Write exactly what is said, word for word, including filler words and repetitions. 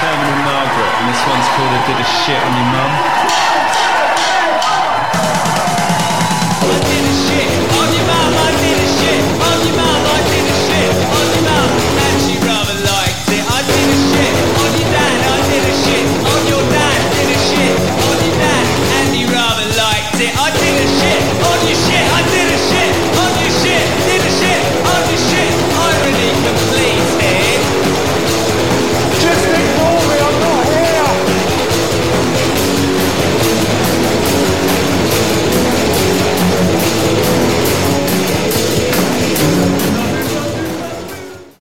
Herman and Margaret, and this one's called I Did a Shit on Your Mum. I did a shit on your mum, I did a shit on your mum, I did a shit on your mum, and she rather liked it. I did a shit on your dad, I did a shit on your dad, did a shit on your dad, and he rather liked it. I